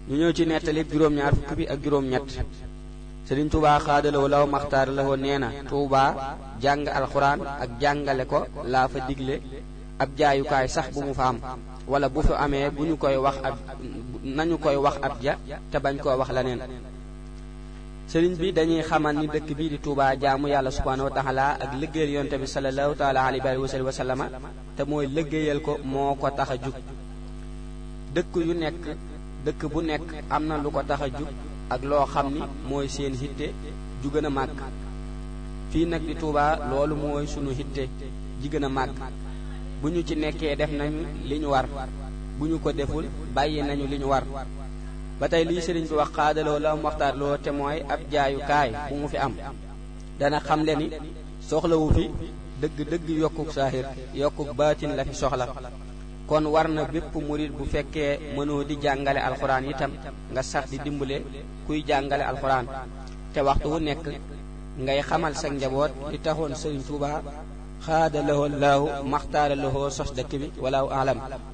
ñu ñëw ci nettali juróom-ñaar fukk bi ak juróom-ñett. Sëriñ Tuubaa xaadaloo law maxtaar la woon nee na Tuubaa jàng alxuraan ak jàngale ko laa fa digle, ab jaayukaay sax bu mu fa am, wala bu fi amee bu ñu koy wax nañu koy wax ab ja te bañ koo wax leneen. sëriñ bi dañuy xamal ni dëkk bii di Tuubaa jaamu yàlla subhaanahu wa taala ak liggéeyal yonte bi sallallahu taala alayhi wa sallama te mooy liggéeyal ko moo ko tax a jug. dëkk bu nekk am na lu ko tax a jug ak loo xam ni mooy seen hitte ju gën a màgg. fii nag di Tuubaa loolu mooy sunu hitte ji gën a màgg. bu ñu ci nekkee def nañu li ñu war, bu ñu ko deful bàyyi nañu li ñu war. ba tey lii sëriñ bi wax xaadaloo la waxtaan loo te mooy ab jaayukaay bu mu fi am, dana xamle ni soxlawu fi dëgg-dëgg yokkuk saahir, yokkuk baatin la fi soxla. kon war na bépp murit bu fekkee mënoo di jàngale alxuraan itam nga sax di dimbale kuy jàngale alxuraan, te waxtu wu nekk ngay xamal sa njaboot li taxoon sëriñ Tuubaa xaadaloo laahu maxtaara lahoo sos dëkk bi walaahu alam.